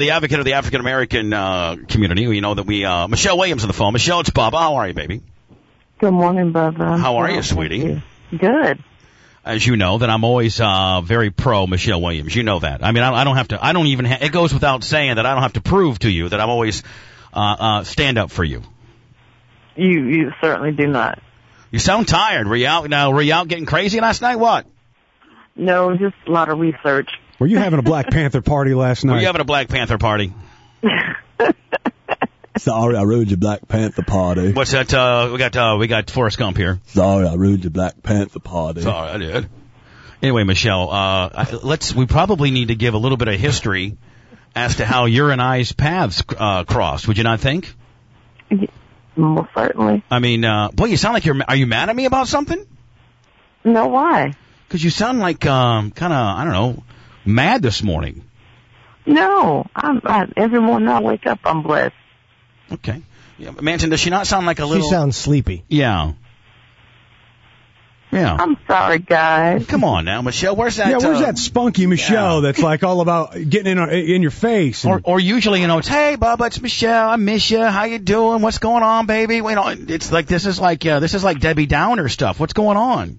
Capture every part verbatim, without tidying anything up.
the advocate of the African American uh, community. You know that we uh, Michelle Williams on the phone. Michelle, it's Bubba. How are you, baby? Good morning, Bubba. How are you, sweetie? You. Good. As you know, that I'm always uh, very pro Michelle Williams. You know that. I mean, I, I don't have to. I don't even. Ha- it goes without saying that I don't have to prove to you that I'm always uh, uh, stand up for you. You you certainly do not. You sound tired. Were you out? Now, were you out getting crazy last night? What? No, just a lot of research. Were you having a Black Panther party last night? Were you having a Black Panther party? Sorry, I ruined your Black Panther party. What's that? Uh, we got uh, we got Forrest Gump here. Sorry, I ruined your Black Panther party. Sorry, I did. Anyway, Michelle, uh, I- let's. We probably need to give a little bit of history as to how your and I's paths uh, crossed. Would you not think? Most certainly. I mean, uh, boy, you sound like you're. Are you mad at me about something? No, why? Because you sound like um, kind of I don't know, mad this morning. No, I'm. I, every morning I wake up, I'm blessed. Okay. Yeah, Manson, does she not sound like a little... She sounds sleepy. Yeah. Yeah. I'm sorry, guys. Come on now, Michelle. Where's that... Yeah, where's uh, that spunky Michelle yeah. that's like all about getting in in your face? Or, And, or usually, you know, it's, hey, Bubba, it's Michelle. I miss you. How you doing? What's going on, baby? You know, it's like, this is like, uh, this is like Debbie Downer stuff. What's going on?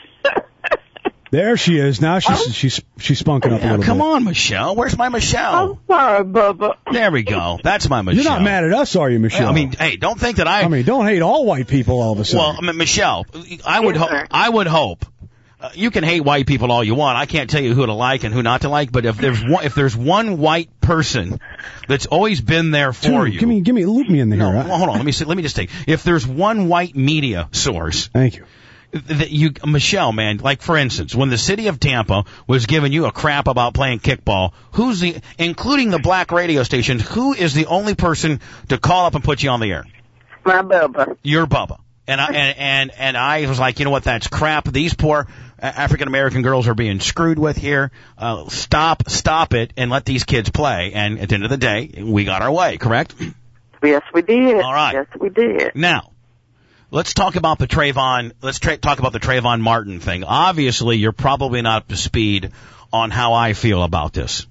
there she is. Now she's she's she's spunking up a Yeah, little come bit. on, Michelle. Where's my Michelle? I'm sorry, Bubba. There we go. That's my Michelle. You're not mad at us, are you, Michelle? I mean, hey, don't think that I... I mean, don't hate all white people all of a sudden. Well, I mean, Michelle, I would, Yes, ho- sir. I would hope. Uh, you can hate white people all you want. I can't tell you who to like and who not to like. But if there's one, if there's one white person that's always been there for Dude, you, give me, give me, loop me in there. no, huh? well, hold on. Let me see, let me just take. If there's one white media source Thank you. that you, Michelle, man, like for instance, when the city of Tampa was giving you a crap about playing kickball, who's the, including the black radio stations, who is the only person to call up and put you on the air? My Bubba. You're Bubba. And I, and, and, and I was like, you know what, that's crap. These poor African American girls are being screwed with here. Uh, stop, stop it and let these kids play. And at the end of the day, we got our way, correct? Yes, we did. All right. Yes, we did. Now, let's talk about the Trayvon, let's tra- talk about the Trayvon Martin thing. Obviously, you're probably not up to speed on how I feel about this.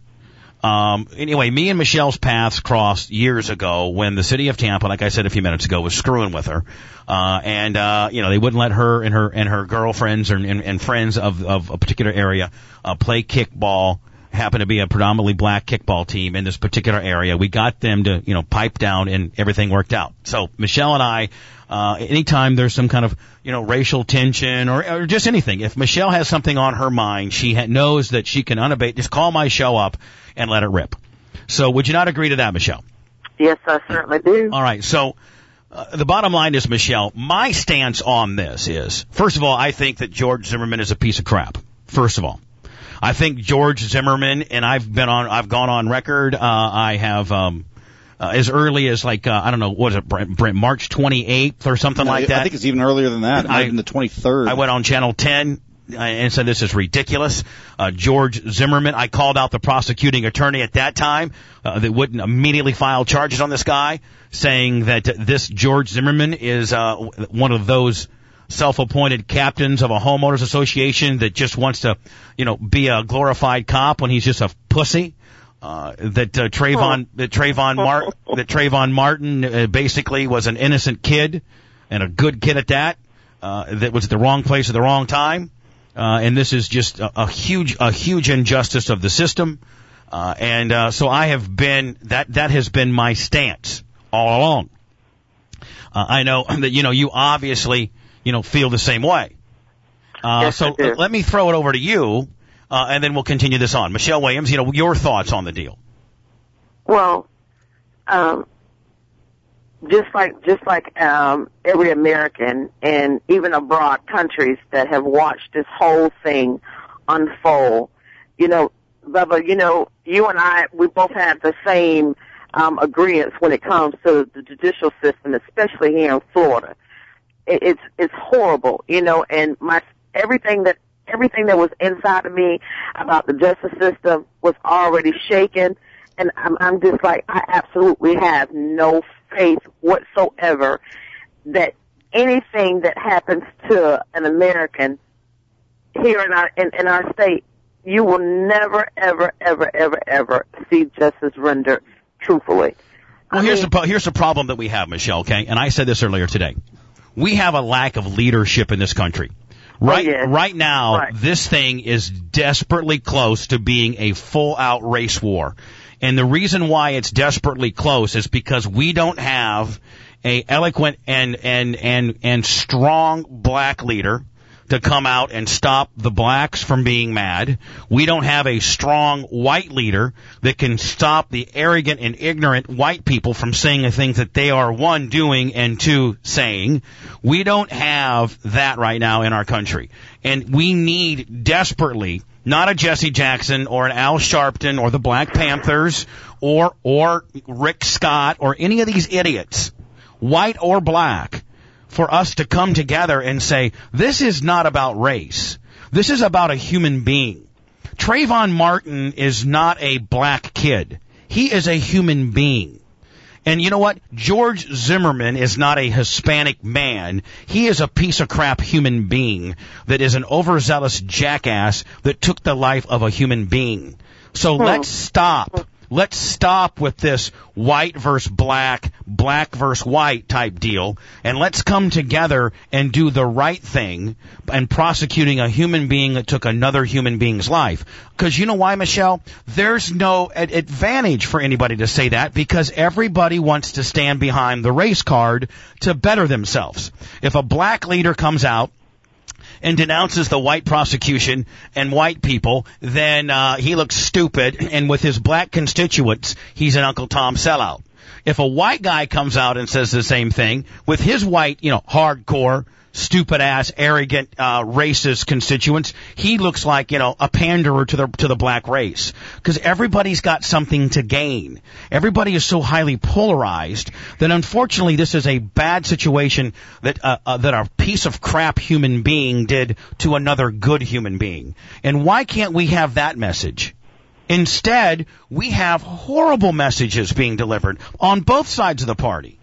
Um, anyway, me and Michelle's paths crossed years ago when the city of Tampa, like I said a few minutes ago, was screwing with her. Uh, and, uh, you know, they wouldn't let her and her, and her girlfriends and, and, and friends of, of a particular area, uh, play kickball. Happened to be a predominantly black kickball team in this particular area. We got them to, you know, pipe down and everything worked out. So Michelle and I, uh, anytime there's some kind of, you know, racial tension or, or just anything, if Michelle has something on her mind, she ha- knows that she can unabate, just call my show up and let it rip. So would you not agree to that, Michelle? Yes, I certainly do. All right. So uh, the bottom line is, Michelle, my stance on this is, first of all, I think that George Zimmerman is a piece of crap. First of all. I think George Zimmerman, and I've been on, I've gone on record, uh, I have, um, uh, as early as like, uh, I don't know, what is it, Brent, Brent, March twenty-eighth or something No, like that. I think it's even earlier than that. I- Even the twenty-third. I went on Channel ten uh, and said this is ridiculous. Uh, George Zimmerman, I called out the prosecuting attorney at that time uh, that wouldn't immediately file charges on this guy, saying that this George Zimmerman is uh, one of those self-appointed captains of a homeowners association that just wants to, you know, be a glorified cop when he's just a pussy. Uh, that uh, Trayvon, that Trayvon Martin, that Trayvon Martin uh, basically was an innocent kid and a good kid at that. Uh, that was at the wrong place at the wrong time. Uh, and this is just a, a huge, a huge injustice of the system. Uh, and uh, so I have been that that has been my stance all along. Uh, I know that you know you obviously. You know, feel the same way. Uh, Yes, so I do. let me throw it over to you, uh, and then we'll continue this on. Michelle Williams, you know, your thoughts on the deal. Well, um, just like just like um, every American and even abroad countries that have watched this whole thing unfold, you know, Bubba, you know, you and I, we both have the same um, agreements when it comes to the judicial system, especially here in Florida. It, it's it's horrible, you know, and my everything that everything that was inside of me about the justice system was already shaken. And I'm, I'm just like, I absolutely have no faith whatsoever that anything that happens to an American here in our in, in our state you will never, ever, ever, ever, ever see justice rendered truthfully. Well, I here's mean, the here's the problem that we have, Michelle. Okay, and I said this earlier today. We have a lack of leadership in this country. Right, oh, yes. right now, right. This thing is desperately close to being a full-out race war. And the reason why it's desperately close is because we don't have a eloquent and, and, and, and strong black leader to come out and stop the blacks from being mad. We don't have a strong white leader that can stop the arrogant and ignorant white people from saying the things that they are, one, doing, and two, saying. We don't have that right now in our country. And we need desperately not a Jesse Jackson or an Al Sharpton or the Black Panthers or, or Rick Scott or any of these idiots, white or black, for us to come together and say, this is not about race. This is about a human being. Trayvon Martin is not a black kid. He is a human being. And you know what? George Zimmerman is not a Hispanic man. He is a piece of crap human being that is an overzealous jackass that took the life of a human being. So let's stop. Let's stop with this white versus black, black versus white type deal, and let's come together and do the right thing and prosecuting a human being that took another human being's life. Because you know why, Michelle? There's no ad- advantage for anybody to say that because everybody wants to stand behind the race card to better themselves. If a black leader comes out and denounces the white prosecution and white people, then uh, he looks stupid, and with his black constituents, he's an Uncle Tom sellout. If a white guy comes out and says the same thing, with his white, you know, hardcore, stupid-ass, arrogant, uh, racist constituents, he looks like, you know, a panderer to the to the black race. Because everybody's got something to gain. Everybody is so highly polarized that, unfortunately, this is a bad situation that uh, uh, that a piece of crap human being did to another good human being. And why can't we have that message? Instead, we have horrible messages being delivered on both sides of the party.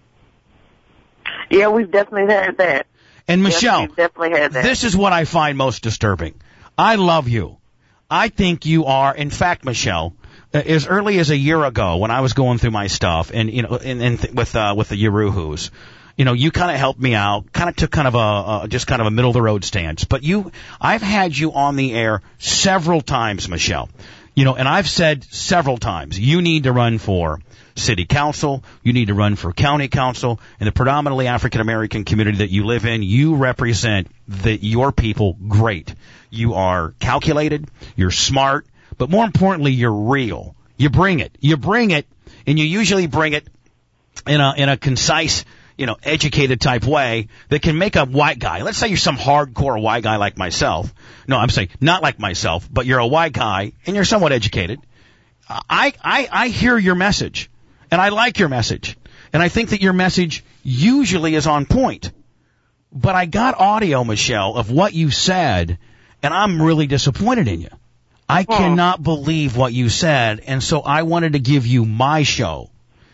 Yeah, we've definitely had that. And Michelle, yes, definitely had that. This is what I find most disturbing. I love you. I think you are, in fact, Michelle, as early as a year ago when I was going through my stuff and, you know, and, and th- with, uh, with the Yaruhus, you know, you kind of helped me out, kind of took kind of a, uh, just kind of a middle of the road stance. But you, I've had you on the air several times, Michelle. You know, and I've said several times, you need to run for city council, you need to run for county council, in the predominantly African-American community that you live in, you represent the, your people great. You are calculated, you're smart, but more importantly, you're real. You bring it. You bring it, and you usually bring it in a, in a concise, you know, educated type way that can make a white guy. Let's say you're some hardcore white guy like myself. No, I'm saying not like myself, but you're a white guy and you're somewhat educated. I, I, I hear your message and I like your message and I think that your message usually is on point. But I got audio, Michelle, of what you said and I'm really disappointed in you. I oh. cannot believe what you said, and so I wanted to give you my show.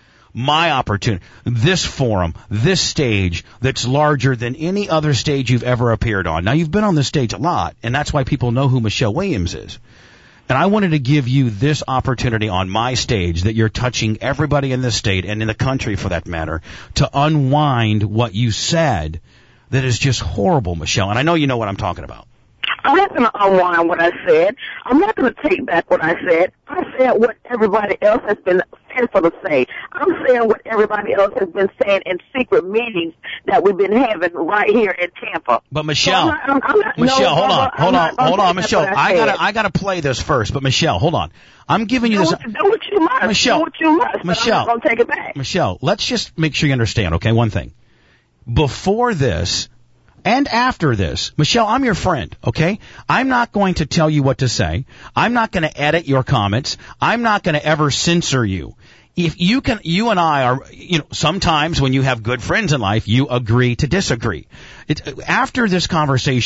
My opportunity, this forum, this stage that's larger than any other stage you've ever appeared on. Now, you've been on this stage a lot, and that's why people know who Michelle Williams is. And I wanted to give you this opportunity on my stage that you're touching everybody in this state and in the country, for that matter, to unwind what you said that is just horrible, Michelle. And I know you know what I'm talking about. I'm not going to unwind what I said. I'm not going to take back what I said. I said what everybody else has been fearful to say. I'm saying what everybody else has been saying in secret meetings that we've been having right here in Tampa. But Michelle, so I'm not, I'm not, Michelle, no, hold on, I'm hold not, on, hold on, Michelle. I, I gotta, I gotta play this first. But Michelle, hold on. I'm giving you do this. What, do what you must. Michelle, do what you must. Michelle, I'm not gonna take it back. Michelle, let's just make sure you understand. Okay, one thing. Before this. And after this, Michelle, I'm your friend, okay? I'm not going to tell you what to say. I'm not going to edit your comments. I'm not going to ever censor you. If you can, you and I are, you know, sometimes when you have good friends in life, you agree to disagree. It, after this conversation,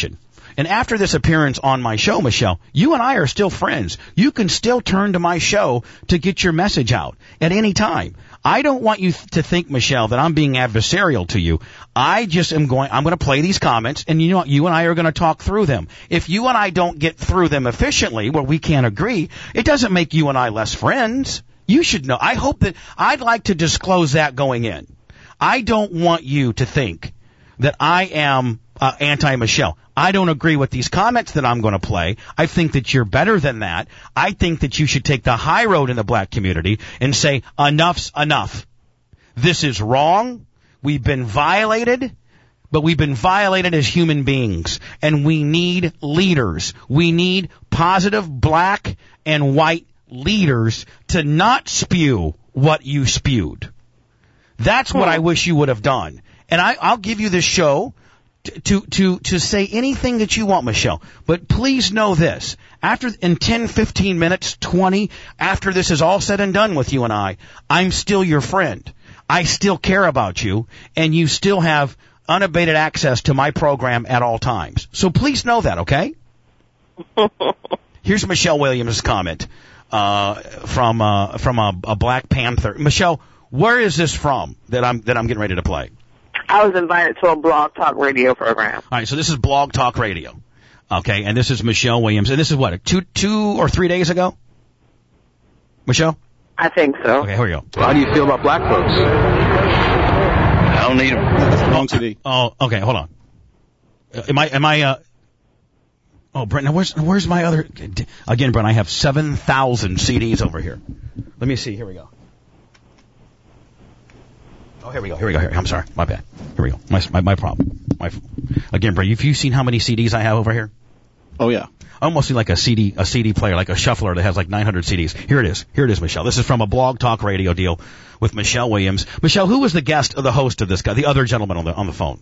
And after this appearance on my show, Michelle, you and I are still friends. You can still turn to my show to get your message out at any time. I don't want you th- to think, Michelle, that I'm being adversarial to you. I just am going, I'm going to play these comments, and you know what? You and I are going to talk through them. If you and I don't get through them efficiently, where we can't agree, it doesn't make you and I less friends. You should know. I hope that, I'd like to disclose that going in. I don't want you to think that I am uh, anti-Michelle. I don't agree with these comments that I'm going to play. I think that you're better than that. I think that you should take the high road in the black community and say, enough's enough. This is wrong. We've been violated, but we've been violated as human beings. And we need leaders. We need positive black and white leaders to not spew what you spewed. That's what I wish you would have done. And I, I'll give you this show to, to, to say anything that you want, Michelle. But please know this. After, in ten, fifteen minutes, twenty, after this is all said and done with you and I, I'm still your friend. I still care about you, and you still have unabated access to my program at all times. So please know that, okay? Here's Michelle Williams' comment, uh, from, uh, from a, a Black Panther. Michelle, where is this from that I'm, that I'm getting ready to play? I was invited to a Blog Talk Radio program. All right, so this is Blog Talk Radio, okay, and this is Michelle Williams, and this is what, two, two or three days ago? Michelle? I think so. Okay, here we go. How do you feel about black folks? I don't need them. That's the wrong C D. Oh, okay, hold on. Uh, am I, am I, uh, oh, Brent, now where's, where's my other, again, Brent, I have seven thousand C Ds over here. Let me see, here we go. Oh, here we go. Here we go. Here. I'm sorry. My bad. Here we go. My my, my problem. My again, Brent. Have you seen how many C Ds I have over here? Oh yeah. I almost see like a C D a C D player, like a shuffler that has like nine hundred C Ds. Here it is. Here it is, Michelle. This is from a Blog Talk Radio deal with Michelle Williams. Michelle, who was the guest or the host of this guy? The other gentleman on the on the phone.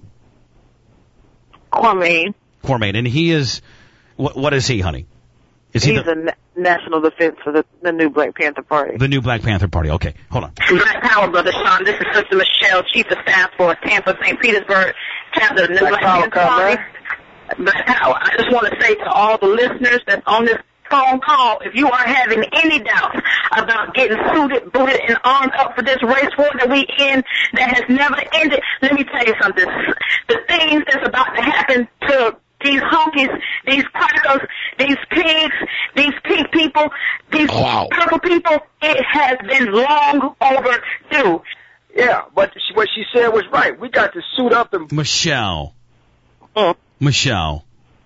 Kwame. Kwame, and he is. What what is he, honey? Is he He's the, a na- national defense for the, the new Black Panther Party. the new Black Panther Party? Okay, hold on. Black Power, Brother Sean. This is Sister Michelle, Chief of Staff for Tampa, Saint Petersburg, chapter of the New Black Black Power, Panther Party. cover. Black Power. I just want to say to all the listeners that's on this phone call, if you are having any doubts about getting suited, booted, and armed up for this race war that we in that has never ended, let me tell you something. The things that's about to happen to these honkies, these crackers, these pigs, these pink people, these Wow. purple people, it has been long overdue. Yeah, but she, what she said was right. We got to suit up and... Michelle. Mm. Michelle.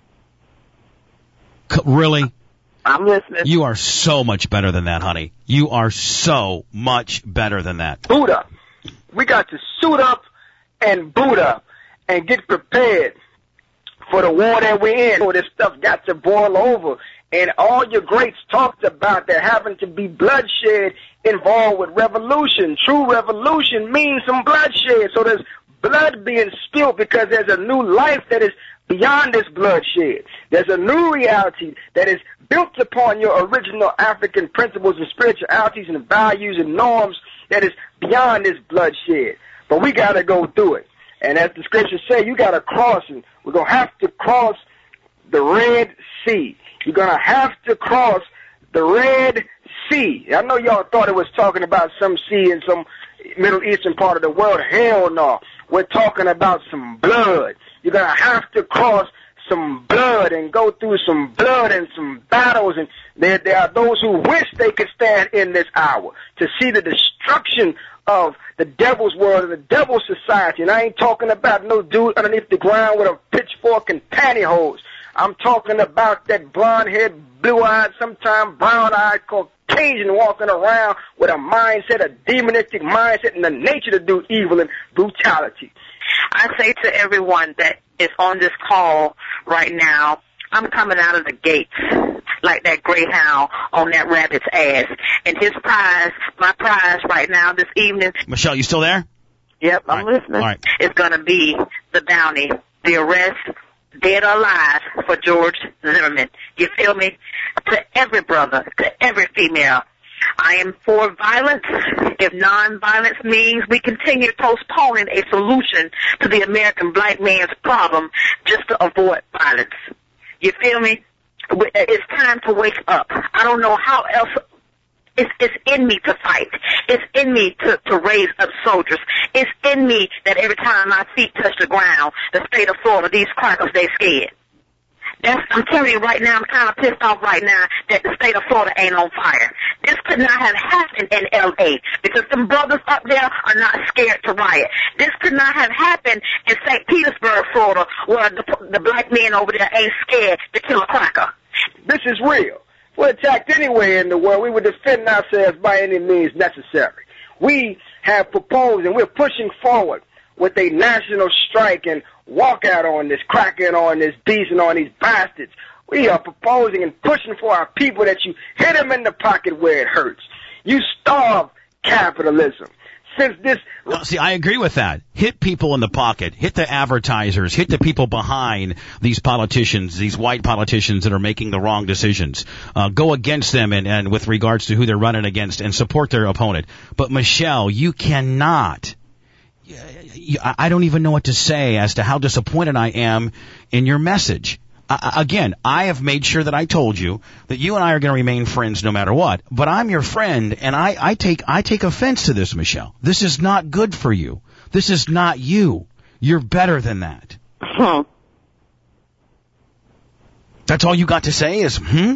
C- really? I'm listening. You are so much better than that, honey. You are so much better than that. boot up. We got to suit up and boot up and get prepared for the war that we're in. So this stuff got to boil over. And all your greats talked about there having to be bloodshed involved with revolution. True revolution means some bloodshed. So there's blood being spilled because there's a new life that is beyond this bloodshed. There's a new reality that is built upon your original African principles and spiritualities and values and norms that is beyond this bloodshed. But we got to go through it. And as the scriptures say, you got to cross it. We're going to have to cross the Red Sea. You're going to have to cross the Red Sea. I know y'all thought it was talking about some sea in some Middle Eastern part of the world. Hell no. We're talking about some blood. You're going to have to cross some blood and go through some blood and some battles. And there, there are those who wish they could stand in this hour to see the destruction of the devil's world and the devil's society. And I ain't talking about no dude underneath the ground with a pitchfork and pantyhose. I'm talking about that blonde-haired, blue-eyed, sometimes brown-eyed Caucasian walking around with a mindset, a demonistic mindset, and the nature to do evil and brutality. I say to everyone that is on this call right now, I'm coming out of the gates like that greyhound on that rabbit's ass. And his prize, my prize right now this evening. Michelle, you still there? Yep, I'm All right. listening. All right. Is going to be the bounty, the arrest, dead or alive, for George Zimmerman. You feel me? To every brother, to every female. I am for violence if nonviolence means we continue postponing a solution to the American black man's problem just to avoid violence. You feel me? It's time to wake up. I don't know how else. It's, it's in me to fight. It's in me to, to raise up soldiers. It's in me that every time my feet touch the ground, the state of Florida, these crackers, they scared. That's, I'm telling you right now, I'm kind of pissed off right now that the state of Florida ain't on fire. This could not have happened in L A because them brothers up there are not scared to riot. This could not have happened in Saint Petersburg, Florida, where the, the black men over there ain't scared to kill a cracker. This is real. If we're attacked anywhere in the world, we would defend ourselves by any means necessary. We have proposed and we're pushing forward with a national strike and walkout on this, cracking on this beast and on these bastards. We are proposing and pushing for our people that you hit them in the pocket where it hurts. You starve capitalism. Since this... Well, see, I agree with that. Hit people in the pocket. Hit the advertisers. Hit the people behind these politicians, these white politicians that are making the wrong decisions. Uh, go against them and, and with regards to who they're running against and support their opponent. But, Michelle, you cannot... I don't even know what to say as to how disappointed I am in your message. I, again, I have made sure that I told you that you and I are going to remain friends no matter what. But I'm your friend, and I, I take I take offense to this, Michelle. This is not good for you. This is not you. You're better than that. Hmm. That's all you got to say is, hmm?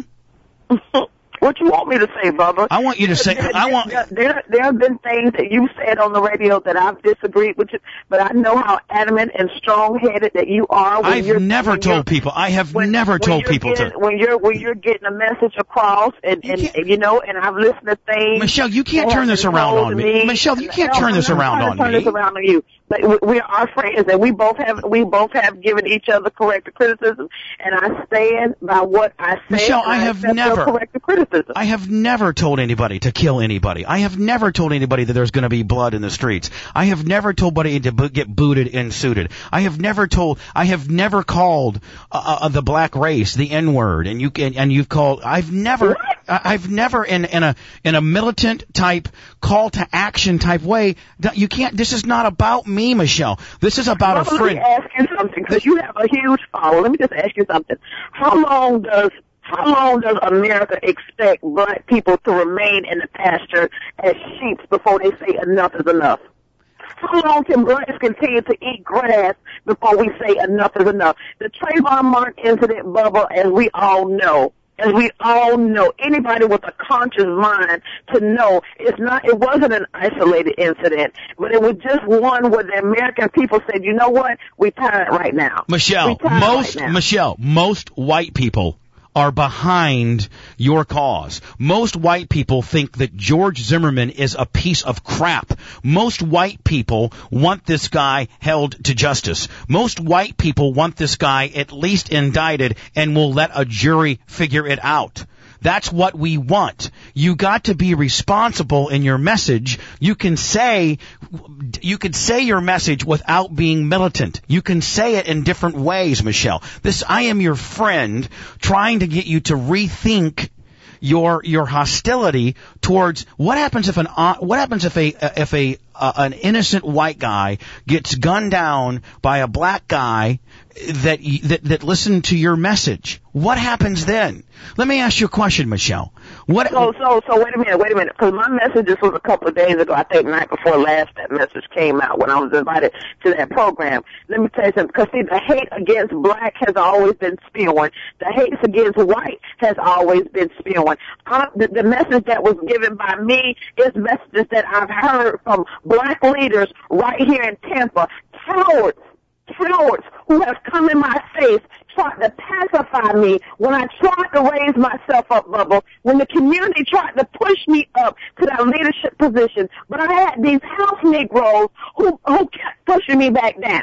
What you want me to say, Bubba? I want you to say, there, I want... There, there, there have been things that you said on the radio that I've disagreed with you, but I know how adamant and strong-headed that you are. When I've you're, never when told people. I have when, never when told people getting, to... When you're, when you're getting a message across, and, you, and, and you know, and I've listened to things... Michelle, you can't turn this around on me. me. Michelle, you can't no, turn this I'm around on turn me. This around on you. But we are friends, and we both have we both have given each other corrective criticism, and I stand by what I say. Michelle, I have never corrective criticism. I have never told anybody to kill anybody. I have never told anybody that there's going to be blood in the streets. I have never told anybody to bo- get booted and suited. I have never told. I have never called uh, uh, the black race the N-word, and you and, and you've called. I've never. What? I've never in in a in a militant type call to action type way. You can't. This is not about me, Michelle. This is about well, a friend. Let me ask you something, because you have a huge following. Let me just ask you something. How long does how long does America expect black people to remain in the pasture as sheep before they say enough is enough? How long can blacks continue to eat grass before we say enough is enough? The Trayvon Martin incident, Bubba, as we all know. As we all know, anybody with a conscious mind to know it's not, it wasn't an isolated incident, but it was just one where the American people said, you know what, we tired right now. Michelle, most, right now. Michelle, most white people are behind your cause. Most white people think that George Zimmerman is a piece of crap. Most white people want this guy held to justice. Most white people want this guy at least indicted and will let a jury figure it out. That's what we want. You got to be responsible in your message. You can say, you can say your message without being militant. You can say it in different ways, Michelle. This, I am your friend trying to get you to rethink your, your hostility towards what happens if an, uh, what happens if a, if a, uh, an innocent white guy gets gunned down by a black guy that, that, that listened to your message. What happens then? Let me ask you a question, Michelle. What? So, so, so wait a minute, wait a minute, because my message, this was a couple of days ago, I think night before last, that message came out when I was invited to that program. Let me tell you something, because see, the hate against black has always been spewing. The hate against white has always been spewing. Uh, the, the message that was given by me is messages that I've heard from black leaders right here in Tampa. Cowards, cowards who have come in my face tried to pacify me when I tried to raise myself up, Bubba, when the community tried to push me up to that leadership position. But I had these house Negroes who, who kept pushing me back down.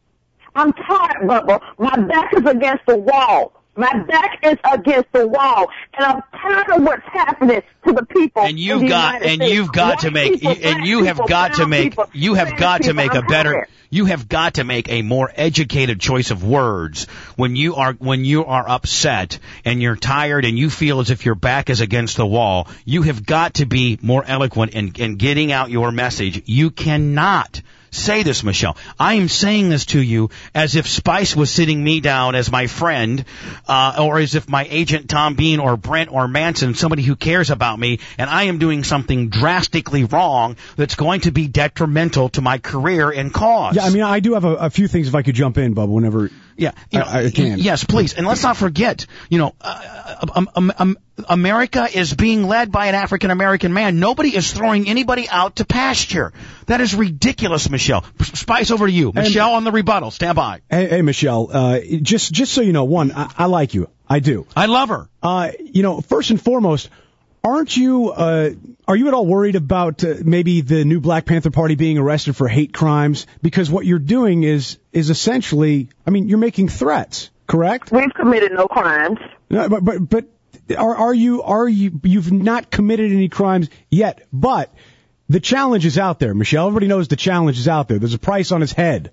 I'm tired, Bubba. My back is against the wall. My back is against the wall, and I'm tired of what's happening to the people. And you've got, and you've got to make, and you have got to make, you have got to make a better, you have got to make a more educated choice of words when you are, when you are upset and you're tired and you feel as if your back is against the wall. You have got to be more eloquent in, in getting out your message. You cannot say this, Michelle. I am saying this to you as if Spice was sitting me down as my friend, uh, or as if my agent Tom Bean or Brent or Manson, somebody who cares about me, and I am doing something drastically wrong that's going to be detrimental to my career and cause. Yeah, I mean, I do have a, a few things if I could jump in, Bub, whenever yeah, you know, I, I can. Yes, please. And let's not forget, you know, uh, um, um, um, America is being led by an African-American man. Nobody is throwing anybody out to pasture. That is ridiculous, Michelle. Spice, over to you. Michelle on the rebuttal. Stand by. Hey, hey Michelle, uh, just, just so you know, one, I, I like you. I do. I love her. Uh, you know, first and foremost, aren't you, uh, are you at all worried about uh, maybe the new Black Panther Party being arrested for hate crimes? Because what you're doing is, is essentially, I mean, you're making threats, correct? We've committed no crimes. No, but, but, but are, are you, are you, you've not committed any crimes yet, but the challenge is out there, Michelle. Everybody knows the challenge is out there. There's a price on his head.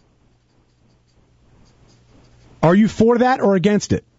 Are you for that or against it?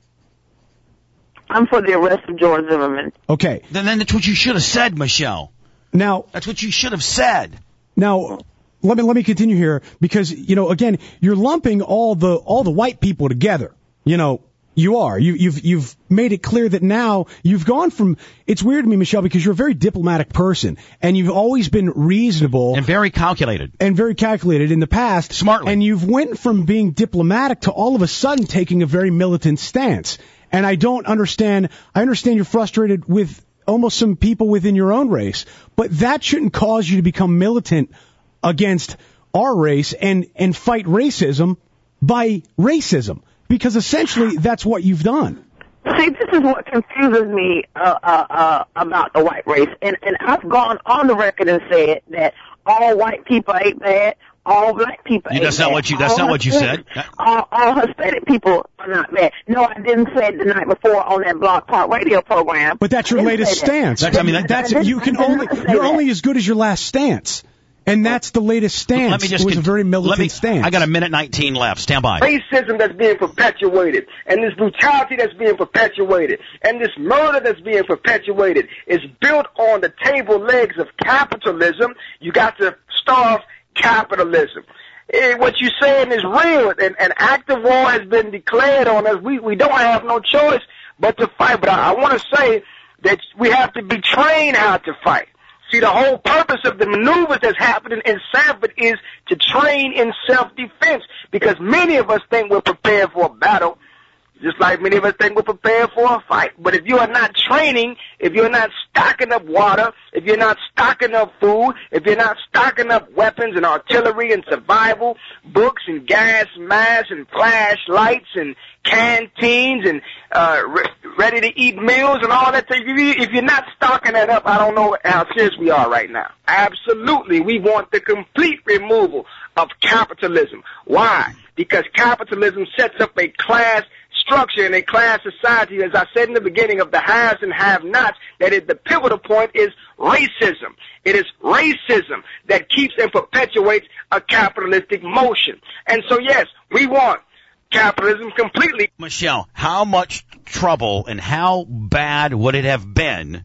I'm for the arrest of George Zimmerman. Okay. Then, then that's what you should have said, Michelle. Now, that's what you should have said. Now, let me let me continue here because you know again you're lumping all the all the white people together. You know you are you you've you've made it clear that now you've gone from. It's weird to me, Michelle, because you're a very diplomatic person and you've always been reasonable and very calculated and very calculated in the past, smartly. And you've went from being diplomatic to all of a sudden taking a very militant stance. And I don't understand, I understand you're frustrated with almost some people within your own race, but that shouldn't cause you to become militant against our race and, and fight racism by racism, because essentially that's what you've done. See, this is what confuses me uh, uh, uh, about the white race. And, and I've gone on the record and said that all white people ain't bad. All black people. You, that's not bad. what you. That's all not what you said. All, all Hispanic people are not bad. No, I didn't say it the night before on that Blog Talk Radio program. But that's your latest stance. That. That's, I mean, that, that's you can only. You're that. only as good as your last stance, and that's the latest stance. Let me just. It was a very militant let me, stance. I got a minute nineteen left. Stand by. Racism that's being perpetuated, and this brutality that's being perpetuated, and this murder that's being perpetuated is built on the table legs of capitalism. You got to starve capitalism. Eh, what you're saying is real. An, an active war has been declared on us. We we don't have no choice but to fight. But I, I want to say that we have to be trained how to fight. See, the whole purpose of the maneuvers that's happening in Sanford is to train in self-defense, because many of us think we're prepared for a battle, just like many of us think we're prepared for a fight. But if you are not training, if you're not stocking up water, if you're not stocking up food, if you're not stocking up weapons and artillery and survival, books and gas masks and flashlights and canteens and uh, re- ready-to-eat meals and all that, if, you, if you're not stocking that up, I don't know how serious we are right now. Absolutely, we want the complete removal of capitalism. Why? Because capitalism sets up a class structure in a class society, as I said in the beginning, of the haves and have-nots, that is, the pivotal point is racism. It is racism that keeps and perpetuates a capitalistic motion. And so, yes, we want capitalism completely. Michelle, how much trouble and how bad would it have been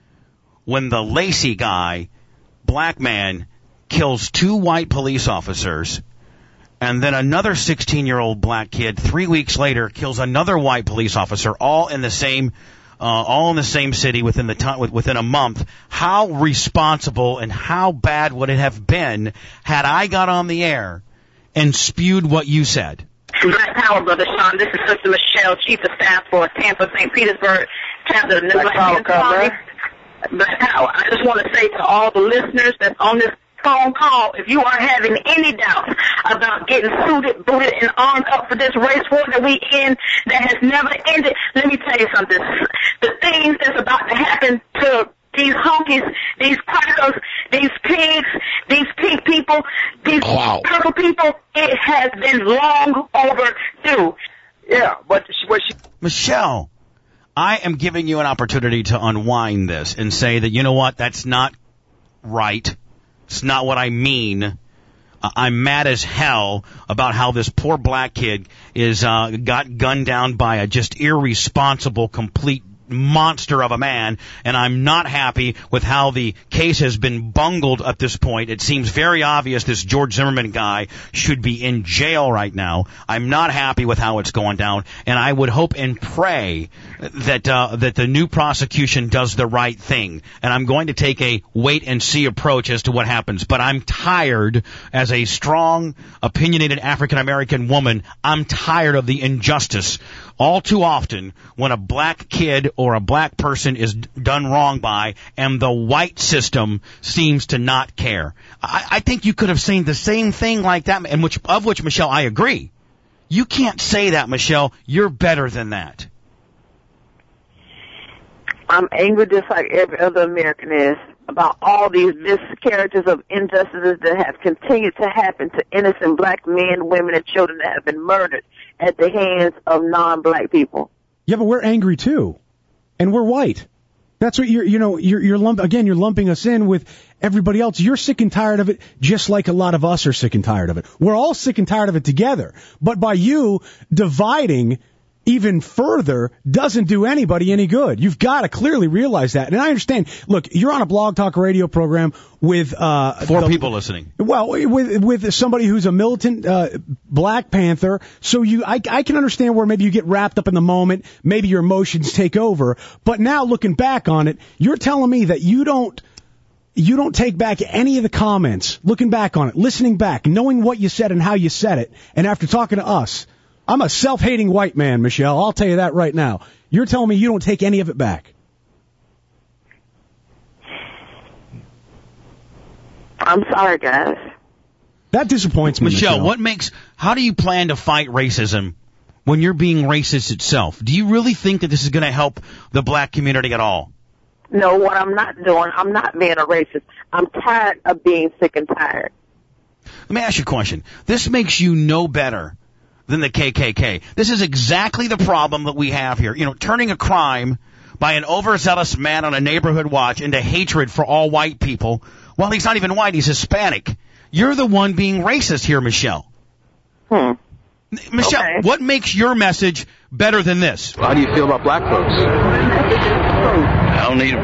when the Lacey guy, black man, kills two white police officers, and then another sixteen-year-old black kid three weeks later kills another white police officer, all in the same, uh, all in the same city within the time, within a month? How responsible and how bad would it have been had I got on the air and spewed what you said? Black Power, Brother Sean. This is Sister Michelle, Chief of Staff for Tampa, Saint Petersburg, chapter of the New Black Power, come, Black Power. I just want to say to all the listeners that's on this phone call, if you are having any doubts about getting suited, booted, and armed up for this race war that we in that has never ended, let me tell you something. The things that's about to happen to these honkies, these crackers, these pigs, these pink people, these wow. purple people, it has been long overdue. Yeah, but what she... Michelle, I am giving you an opportunity to unwind this and say that, you know what, that's not right. It's not what I mean. Uh, I'm mad as hell about how this poor black kid is uh, got gunned down by a just irresponsible, complete monster of a man, and I'm not happy with how the case has been bungled at this point. It seems very obvious this George Zimmerman guy should be in jail right now. I'm not happy with how it's going down, and I would hope and pray that uh, that the new prosecution does the right thing. And I'm going to take a wait-and-see approach as to what happens. But I'm tired, as a strong, opinionated African-American woman, I'm tired of the injustice. All too often, when a black kid or a black person is done wrong by, and the white system seems to not care. I, I think you could have seen the same thing like that, and which, of which, Michelle, I agree. You can't say that, Michelle. You're better than that. I'm angry just like every other American is about all these miscarriages of injustices that have continued to happen to innocent black men, women, and children that have been murdered at the hands of non-black people. Yeah, but we're angry too, and we're white. That's what you're, you know, you're, you're lump, again, you're lumping us in with everybody else. You're sick and tired of it, just like a lot of us are sick and tired of it. We're all sick and tired of it together. But by you dividing even further doesn't do anybody any good. You've got to clearly realize that. And I understand, look, you're on a blog talk radio program with uh four the, people listening. Well, with with somebody who's a militant uh Black Panther, so you I I can understand where maybe you get wrapped up in the moment, maybe your emotions take over. But now looking back on it, you're telling me that you don't You don't take back any of the comments, looking back on it, listening back, knowing what you said and how you said it, and after talking to us. I'm a self-hating white man, Michelle. I'll tell you that right now. You're telling me you don't take any of it back. I'm sorry, guys. That disappoints me, Michelle, Michelle. what makes, how do you plan to fight racism when you're being racist itself? Do you really think that this is going to help the black community at all? No, what I'm not doing, I'm not being a racist. I'm tired of being sick and tired. Let me ask you a question. This makes you no better than the K K K. This is exactly the problem that we have here. You know, turning a crime by an overzealous man on a neighborhood watch into hatred for all white people. Well, he's not even white, he's Hispanic. You're the one being racist here, Michelle. Hmm. Michelle, Okay. what makes your message better than this? How do you feel about black folks? I don't need them.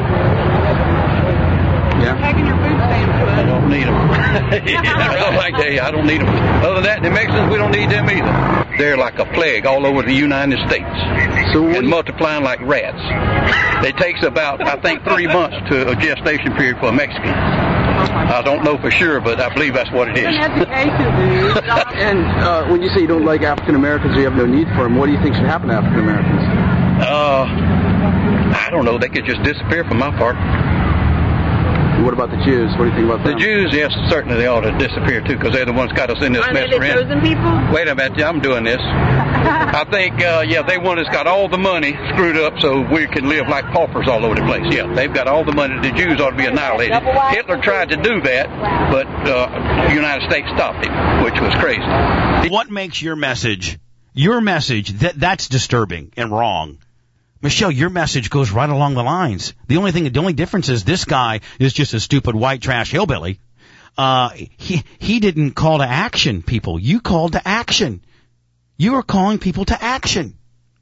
Yeah? Taking your food stamps, I don't need them. I like that. I don't need them. Other than that, the Mexicans, we don't need them either. They're like a plague all over the United States So what and multiplying like rats. It takes about, I think, three months to a gestation period for a Mexican. I don't know for sure, but I believe that's what it is. and uh, when you say you don't like African Americans, you have no need for them, what do you think should happen to African Americans? Uh, I don't know. They could just disappear from my part. What about the Jews? What do you think about The them? Jews, yes, certainly they ought to disappear too, because they're the ones got us in this Are mess they the we're in. chosen people? Wait a minute, I'm doing this. I think, uh, yeah, they want us got all the money screwed up so we can live like paupers all over the place. Yeah, they've got all the money. The Jews ought to be annihilated. Hitler tried to do that, but uh, the United States stopped him, which was crazy. What makes your message, your message, that that's disturbing and wrong? Michelle, your message goes right along the lines. The only thing, the only difference is this guy is just a stupid white trash hillbilly. Uh, he, he didn't call to action, people. You called to action. You are calling people to action.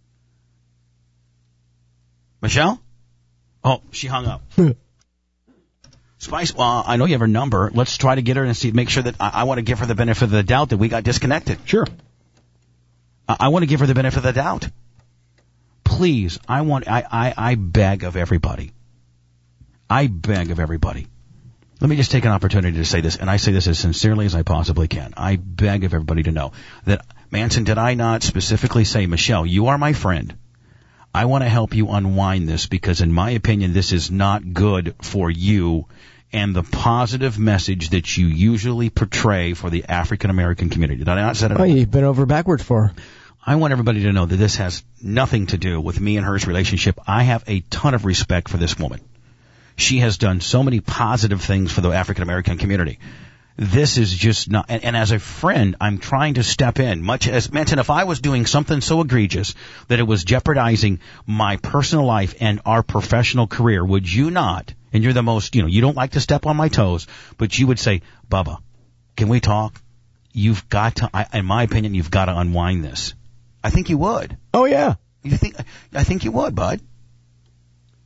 Michelle? Oh, she hung up. Spice, well, I know you have her number. Let's try to get her and see, make sure that I, I want to give her the benefit of the doubt that we got disconnected. Sure. I, I want to give her the benefit of the doubt. Please, I want, I, I, I beg of everybody. I beg of everybody. Let me just take an opportunity to say this, and I say this as sincerely as I possibly can. I beg of everybody to know that, Manson, did I not specifically say, Michelle, you are my friend. I want to help you unwind this because, in my opinion, this is not good for you and the positive message that you usually portray for the African American community. Did I not say it? Oh, you've been over backwards for her. I want everybody to know that this has nothing to do with me and her's relationship. I have a ton of respect for this woman. She has done so many positive things for the African American community. This is just not, and, and as a friend, I'm trying to step in, much as mentioned, if I was doing something so egregious that it was jeopardizing my personal life and our professional career, would you not, and you're the most, you know, you don't like to step on my toes, but you would say, Bubba, can we talk? You've got to, I, in my opinion, you've got to unwind this. I think you would. Oh, yeah. You think? I think you would, bud.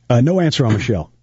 Uh, no answer on Michelle.